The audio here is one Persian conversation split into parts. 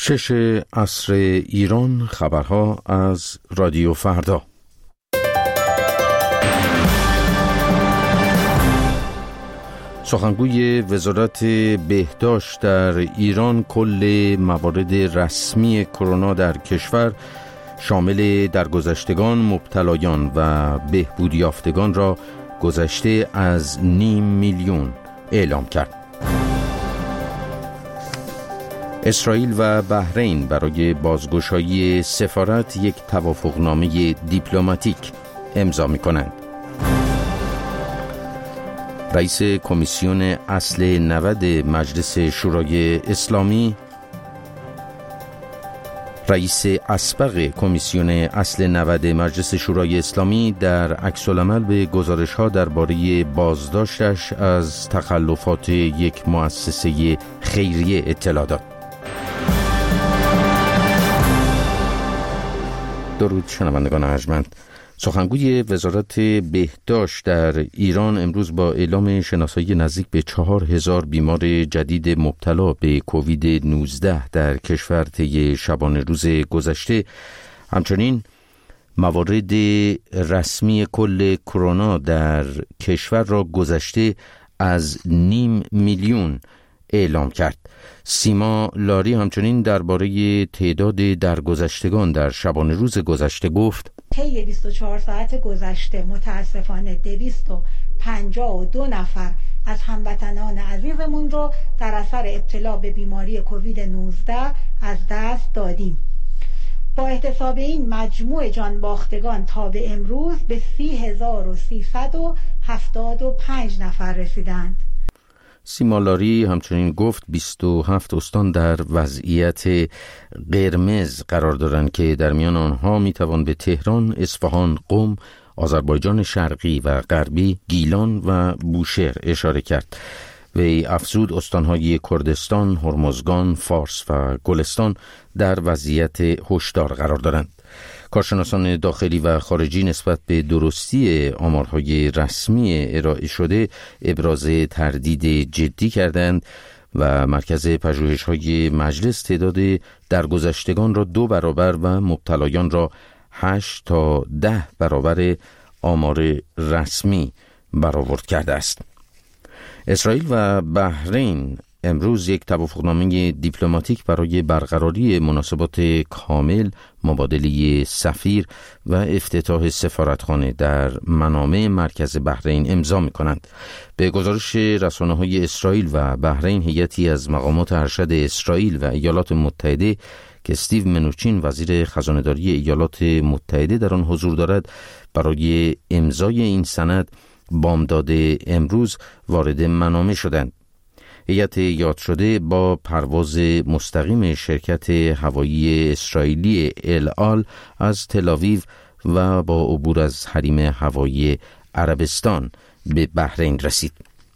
6 عصر ایران. خبرها از رادیو فردا. سخنگوی وزارت بهداشت در ایران کل موارد رسمی کرونا در کشور شامل درگذشتگان، مبتلایان و بهبود یافتگان را گذشته از 500,000 اعلام کرد. اسرائیل و بحرین برای بازگشایی سفارت یک توافقنامه دیپلماتیک امضا می‌کنند. رئیس کمیسیون اصل 90 مجلس شورای اسلامی رئیس اسبق کمیسیون اصل 90 مجلس شورای اسلامی در عکس‌العمل به گزارش‌ها درباره بازداشتش از تخلفات یک مؤسسه خیریه اطلاع داد. درود شنوندگان ارجمند. سخنگوی وزارت بهداشت در ایران امروز با اعلام شناسایی نزدیک به 4,000 بیمار جدید مبتلا به کووید 19 در کشور طی شبانه روز گذشته، همچنین موارد رسمی کل کرونا در کشور را گذشته از 500,000 اعلام کرد. سیما لاری همچنین درباره تعداد درگذشتگان در شبانه روز گذشته گفت: طی 24 ساعت گذشته متاسفانه 252 نفر از هموطنان عزیزمون رو در اثر ابتلا به بیماری کووید 19 از دست دادیم. با احتساب این مجموع جانباختگان تا به امروز به 30,375 نفر رسیدند. سیما لاری همچنین گفت 27 استان در وضعیت قرمز قرار دارند که در میان آنها میتوان به تهران، اصفهان، قم، آذربایجان شرقی و غربی، گیلان و بوشهر اشاره کرد. وی افزود استانهای کردستان، هرمزگان، فارس و گلستان در وضعیت هشدار قرار دارند. کارشناسان داخلی و خارجی نسبت به درستی آمارهای رسمی ارائه شده ابراز تردید جدی کردند و مرکز پژوهش‌های مجلس تعداد درگذشتگان را 2 برابر و مبتلایان را 8 تا 10 برابر آمار رسمی برآورد کرده است. اسرائیل و بحرین امروز یک توافقنامه دیپلماتیک برای برقراری مناسبات کامل، مبادله سفیر و افتتاح سفارتخانه در منامه مرکز بحرین امضا می‌کنند. به گزارش رسانه‌های اسرائیل و بحرین، هیئتی از مقامات ارشد اسرائیل و ایالات متحده که استیو منوچین وزیر خزانه‌داری ایالات متحده در آن حضور دارد، برای امضای این سند بامداد امروز وارد منامه شدند. هیئت یاد شده با پرواز مستقیم شرکت هوایی اسرائیلی ال آل از تل‌آویو و با عبور از حریم هوایی عربستان به بحرین رسید.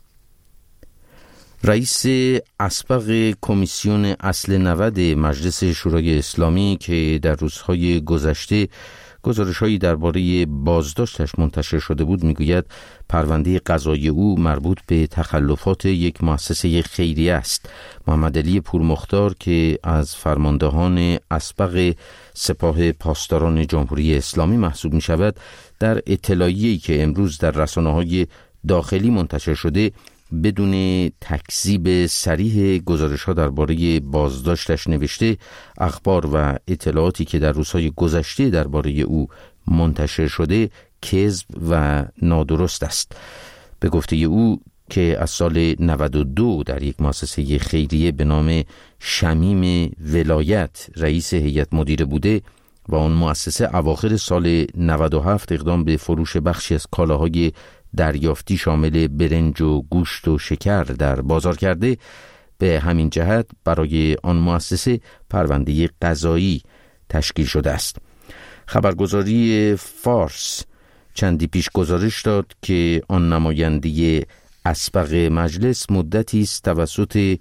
رئیس اسبق کمیسیون اصل 90 مجلس شورای اسلامی که در روزهای گذشته گزارش‌هایی درباره بازداشتش منتشر شده بود میگوید پرونده قضایی او مربوط به تخلفات یک مؤسسه خیریه است. محمد علی پورمختار که از فرماندهان اسبق سپاه پاسداران جمهوری اسلامی محسوب می شود، در اطلاعیه‌ای که امروز در رسانه‌های داخلی منتشر شده بدون تکذیب صریح گزارش‌ها درباره بازداشتش نوشته اخبار و اطلاعاتی که در روزهای گذشته درباره او منتشر شده کذب و نادرست است. به گفته او که از سال 92 در یک مؤسسه خیریه به نام شمیم ولایت رئیس هیئت مدیره بوده و آن مؤسسه اواخر سال 97 اقدام به فروش بخشی از کالاهای دریافتی شامل برنج و گوشت و شکر در بازار کرده، به همین جهت برای آن مؤسسه پرونده قضایی تشکیل شده است. خبرگزاری فارس چندی پیش گزارش داد که آن نماینده اسبق مجلس مدتی است توسط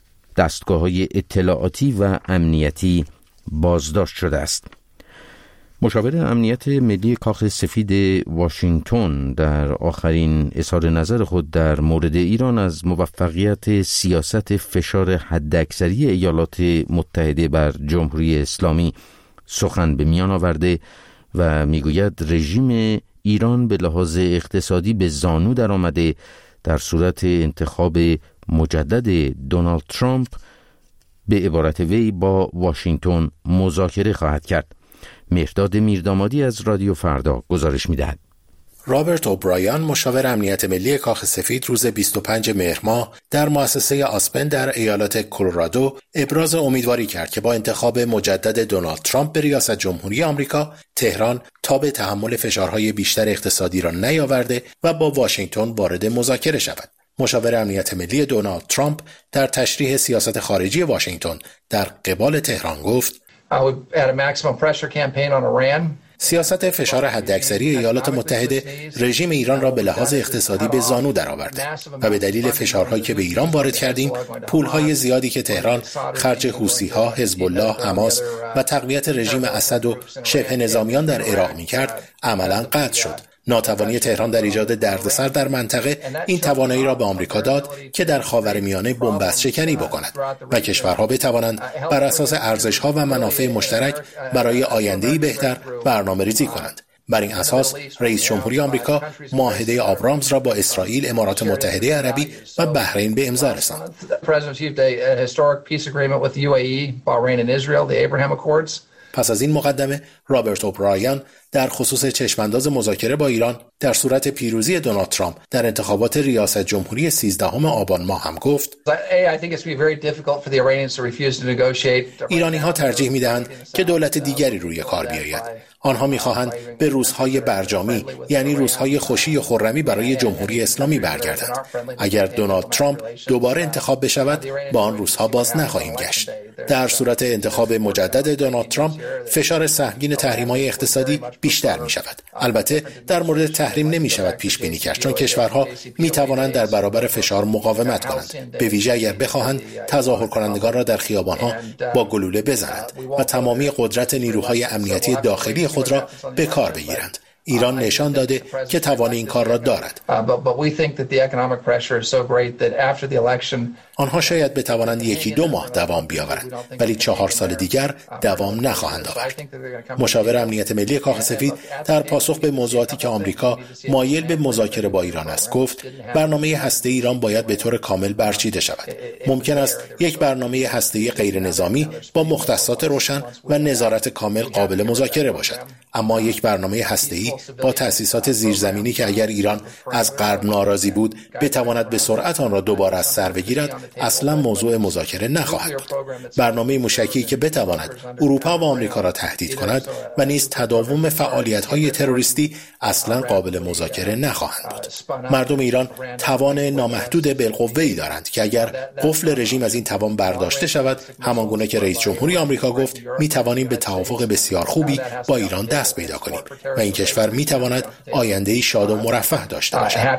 دستگاه‌های اطلاعاتی و امنیتی بازداشت شده است. مشاور امنیت ملی کاخ سفید واشنگتن در آخرین اظهار نظر خود در مورد ایران از موفقیت سیاست فشار حداکثری ایالات متحده بر جمهوری اسلامی سخن به میان آورده و میگوید رژیم ایران به لحاظ اقتصادی به زانو در آمده در صورت انتخاب مجدد دونالد ترامپ به عبارت وی با واشنگتن مذاکره خواهد کرد. مهرداد میردامادی از رادیو فردا گزارش می‌دهد. رابرت اوبرایان مشاور امنیت ملی کاخ سفید روز 25 مهر ماه در مؤسسه آسپن در ایالت کلرادو ابراز امیدواری کرد که با انتخاب مجدد دونالد ترامپ به ریاست جمهوری آمریکا، تهران تاب تحمل فشارهای بیشتر اقتصادی را نیاورده و با واشنگتن وارد مذاکره شود. مشاور امنیت ملی دونالد ترامپ در تشریح سیاست خارجی واشنگتن در قبال تهران گفت: سیاست فشار حداکثری ایالات متحده رژیم ایران را به لحاظ اقتصادی به زانو درآورده و به دلیل فشارهایی که به ایران وارد کردیم، پولهای زیادی که تهران خرج حوثی‌ها، حزب الله، حماس و تقویت رژیم اسد و شبه نظامیان در عراق می‌کرد، عملاً قطع شد. ناتوانی تهران در ایجاد دردسر در منطقه این توانایی را به آمریکا داد که در خاورمیانه بن‌بست شکنی بکند و کشورها بتوانند بر اساس ارزش‌ها و منافع مشترک برای آینده‌ای بهتر برنامه‌ریزی کنند. بر این اساس رئیس جمهوری آمریکا معاهده آبرامز را با اسرائیل، امارات متحده عربی و بحرین به امضا رساند. پس از این مقدمه، رابرت اوبرایان در خصوص چشمانداز مذاکره با ایران در صورت پیروزی دونالد ترامپ در انتخابات ریاست جمهوری 13 آبان ماه هم گفت: ایرانی‌ها ترجیح می‌دهند که دولت دیگری روی کار بیاید. آنها می‌خواهند به روزهای برجامی، یعنی روزهای خوشی و خرمی برای جمهوری اسلامی برگردند. اگر دونالد ترامپ دوباره انتخاب بشود، با آن روزها باز نخواهیم گشت. در صورت انتخاب مجدد دونالد ترامپ، فشار سهمگین تحریم‌های اقتصادی بیشتر می‌شود. البته در مورد تحریم نمی‌شود پیش بینی کرد، چون کشورها می‌توانند در برابر فشار مقاومت کنند، به ویژه اگر بخواهند تظاهر کنندگان را در خیابان‌ها با گلوله بزنند و تمامی قدرت نیروهای امنیتی داخلی خود را به کار بگیرند. ایران نشان داده که توان این کار را دارد. آنها شاید بتوانند 1-2 ماه دوام بیاورند، ولی 4 سال دیگر دوام نخواهند آورد. مشاور امنیت ملی کاخ سفید در پاسخ به موضوعاتی که آمریکا مایل به مذاکره با ایران است گفت: برنامه هسته ایران باید به طور کامل برچیده شود. ممکن است یک برنامه هسته غیر نظامی با مختصات روشن و نظارت کامل قابل مذاکره باشد، اما یک برنامه هسته‌ای با تأسیسات زیرزمینی که اگر ایران از غرب ناراضی بود بتواند به سرعت آن را دوباره از سر بگیرد، اصلا موضوع مذاکره نخواهد بود. برنامه موشکی که بتواند اروپا و آمریکا را تهدید کند و نیز تداوم فعالیت‌های تروریستی اصلا قابل مذاکره نخواهند بود. مردم ایران توان نامحدود بالقوه‌ای دارند که اگر قفل رژیم از این توان برداشته شود، همانگونه که رئیس جمهوری آمریکا گفت، می‌توانیم به توافق بسیار خوبی با ایران دست پیدا کنیم و این کشور می‌تواند آینده‌ای شاد و مرفه داشته باشد.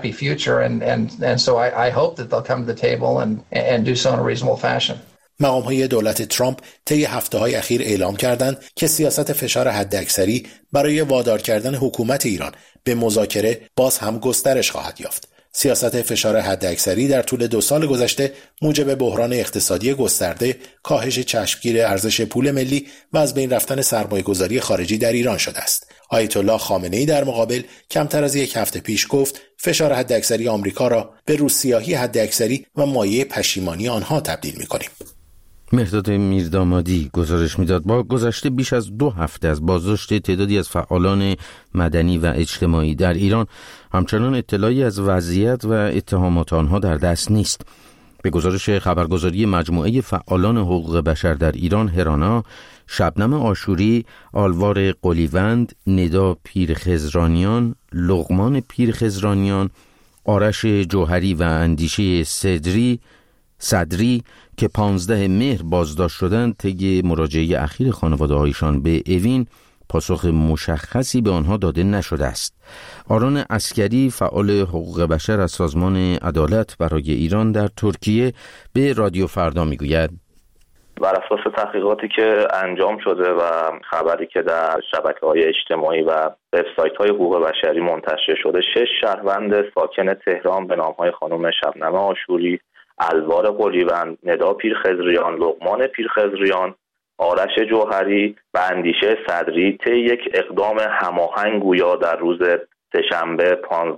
مقام‌های دولت ترامپ طی هفته‌های اخیر اعلام کردند که سیاست فشار حداکثری برای وادار کردن حکومت ایران به مذاکره باز هم گسترش خواهد یافت. سیاست فشار حداکثری در طول 2 سال گذشته موجب بحران اقتصادی گسترده، کاهش چشمگیر ارزش پول ملی و از بین رفتن سرمایه‌گذاری خارجی در ایران شده است. آیت الله خامنه‌ای در مقابل کمتر از 1 هفته پیش گفت فشار حداکثری آمریکا را به روسیاهی حداکثری و مایه پشیمانی آنها تبدیل می‌کنیم. مهرداد میردامادی گزارش میداد. با گذشته بیش از 2 هفته از بازداشت تعدادی از فعالان مدنی و اجتماعی در ایران، همچنان اطلاعی از وضعیت و اتهامات آنها در دست نیست. به گزارش خبرگزاری مجموعه فعالان حقوق بشر در ایران، هرانا، شبنم آشوری، آلوار قلیوند، ندا پیرخزرانیان، لقمان پیرخزرانیان، آرش جوهری و اندیشه صدری که 15 مهر بازداشت شدند، طی مراجعه اخیر خانواده‌هایشان به اوین پاسخ مشخصی به آنها داده نشده است. آرون عسکری، فعال حقوق بشر از سازمان عدالت برای ایران در ترکیه، به رادیو فردا میگوید: بر اساس تحقیقاتی که انجام شده و خبری که در شبکه‌های اجتماعی و وبسایت‌های حقوق بشری منتشر شده، 6 شهروند ساکن تهران به نام‌های خانم شبنم عاشوری، الوار قلیوند، ندا پیرخضریان، لقمان پیرخضریان، آرش جوهری و اندیشه صدری طی یک اقدام هماهنگ گویا در روز سه‌شنبه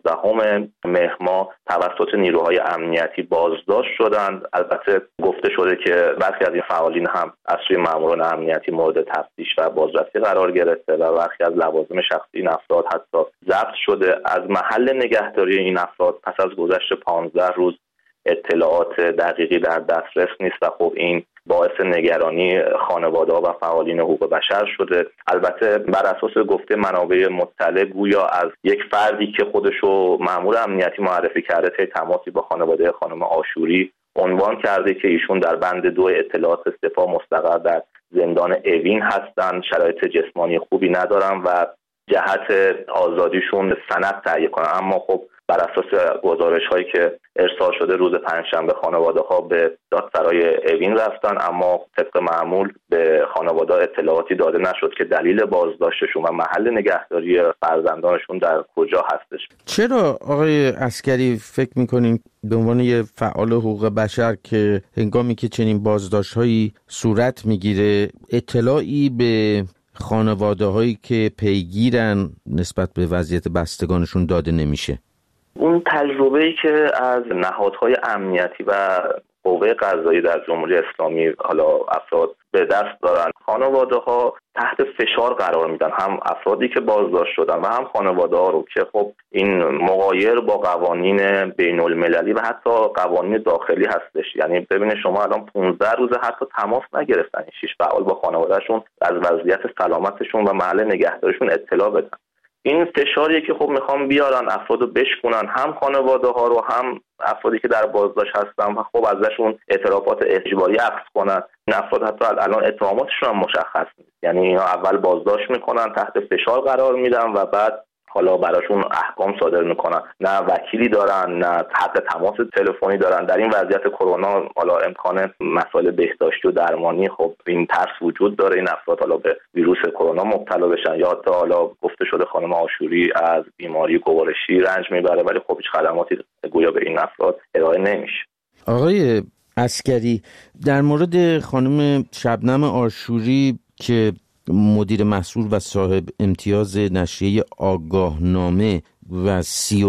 15 مهر ماه توسط نیروهای امنیتی بازداشت شدند. البته گفته شده که برخی از این فعالین هم از سوی ماموران امنیتی مورد تفتیش و بازرسی قرار گرفته و برخی از لوازم شخصی این افراد حتی ضبط شده. از محل نگهداری این افراد پس از گذشت 15 روز اطلاعات دقیقی در دسترس نیست و خب این باعث نگرانی خانواده‌ها و فعالین حقوق بشر شده. البته بر اساس گفته منابع مطلع گویا از یک فردی که خودشو مأمور امنیتی معرفی کرده طی تماسی با خانواده خانم عاشوری عنوان کرده که ایشون در بند 2 اطلاعات سپاه مستقر در زندان اوین هستند، شرایط جسمانی خوبی ندارن و جهت آزادیشون سند تهیه کنن. اما خب بر اساس گزارش‌هایی که ارسال شده روز پنجشنبه خانواده‌ها به دادسرای اوین رفتن، اما طبق معمول به خانواده‌ها اطلاعاتی داده نشد که دلیل بازداشتشون و محل نگهداری فرزندانشون در کجا هستش. چرا آقای عسکری فکر می‌کنین به عنوان یه فعال حقوق بشر که هنگامی که چنین بازداشت‌هایی صورت می‌گیره اطلاعی به خانواده‌هایی که پیگیرن نسبت به وضعیت بستگانشون داده نمیشه؟ اون تجربه‌ای که از نهادهای امنیتی و قوه قضایی در جمهوری اسلامی حالا افراد به دست دارن، خانواده‌ها تحت فشار قرار میدن، هم افرادی که بازداشت شدن و هم خانواده‌ها رو، که خب این مغایر با قوانین بین‌المللی و حتی قوانین داخلی هستش. یعنی ببینید شما الان 15 روز حتی تماس نگرفتن این 6 فعال با خانواده‌شون از وضعیت سلامتشون و محل نگهداریشون اطلاع بدن. این فشاریه که خب میخوام بیارن افرادو بشکنن، هم خانواده ها رو هم افرادی که در بازداشت هستن و خب ازشون اعترافات اجباری اخذ کنن. این افراد حتی الان اتهاماتشون هم مشخص نیست، یعنی اینا اول بازداشت میکنن، تحت فشار قرار میدن و بعد حالا براشون احکام صادر میکنن. نه وکیلی دارن، نه حق تماس تلفنی دارن. در این وضعیت کرونا حالا امکان مسائل بهداشتی و درمانی، خب این ترس وجود داره این افراد حالا به ویروس کرونا مبتلا بشن، یا حتی حالا گفته شده خانم عاشوری از بیماری گوارشی رنج میبره، ولی خب هیچ خدماتی گویا به این افراد ارائه نمیشه. آقای عسکری، در مورد خانم شبنم عاشوری که مدیر مسئول و صاحب امتیاز نشریه آگاهنامه و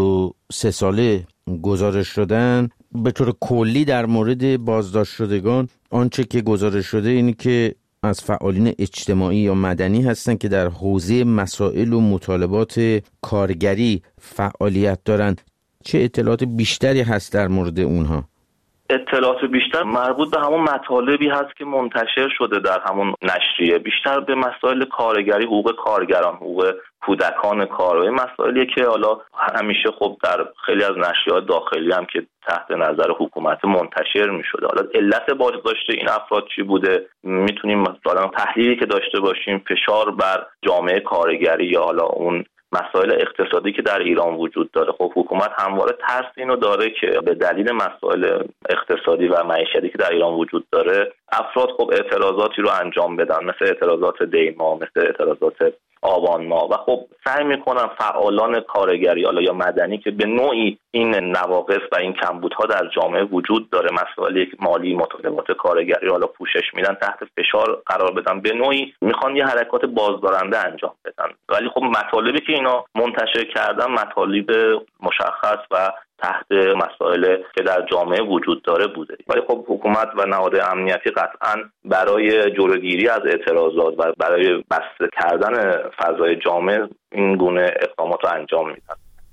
33 ساله گزارش شدن، به طور کلی در مورد بازداشت شدگان آنچه که گزارش شده اینه که از فعالین اجتماعی یا مدنی هستن که در حوزه مسائل و مطالبات کارگری فعالیت دارن. چه اطلاعات بیشتری هست در مورد اونها؟ اطلاعات بیشتر مربوط به همون مطالبی هست که منتشر شده در همون نشریه، بیشتر به مسائل کارگری، حقوق کارگران، حقوق کودکان کار و مسائلی که حالا همیشه خب در خیلی از نشریات داخلی هم که تحت نظر حکومت منتشر می شده. حالا علت بازداشت این افراد چی بوده؟ میتونیم مثلا تحلیلی که داشته باشیم فشار بر جامعه کارگری یا حالا اون مسائل اقتصادی که در ایران وجود داره. خب حکومت همواره ترس اینو داره که به دلیل مسائل اقتصادی و معیشتی که در ایران وجود داره افراد خب اعتراضاتی رو انجام بدن، مثل اعتراضات دی‌ماه، مثل اعتراضات آبان ماه، و خب سعی میکنن فعالان کارگری حالا یا مدنی که به نوعی این نواقص و این کمبودها در جامعه وجود داره، مسائل مالی، مطالبات کارگری حالا پوشش میدن، تحت فشار قرار بدن، به نوعی میخوان یه حرکات بازدارنده انجام بدن. ولی خب مطالبی که اینا منتشر کردن مطالب مشخص و تحت مسائل که در جامعه وجود داره بوده. ولی خب حکومت و نهادهای امنیتی قطعاً برای جلوگیری از اعتراضات و برای بسته کردن فضای جامعه این گونه اقدامات رو انجام میدن.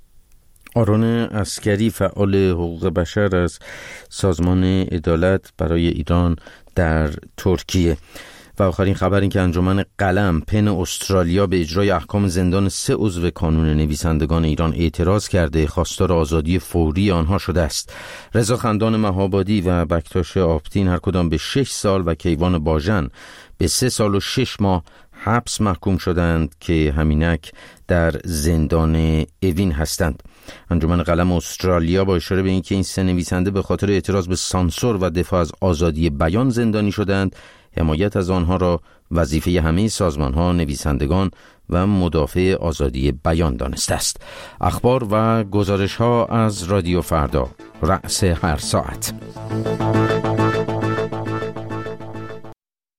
آرون عسکری، فعال حقوق بشر از سازمان عدالت برای ایران در ترکیه. و آخرین خبر این که انجمن قلم پن استرالیا به اجرای احکام زندان 3 عضو کانون نویسندگان ایران اعتراض کرده، خواستار آزادی فوری آنها شده است. رضا خندان مهابادی و بکتاش آبتین هر کدام به 6 سال و کیوان باژن به 3 سال و 6 ماه حبس محکوم شدند که همینک در زندان اوین هستند. انجمن قلم استرالیا با اشاره به اینکه این 3 نویسنده به خاطر اعتراض به سانسور و دفاع از آزادی بیان زندانی شدند، حمایت از آنها را وظیفه همه سازمان‌ها، نویسندگان و مدافع آزادی بیان دانسته است. اخبار و گزارش‌ها از رادیو فردا، رأس هر ساعت.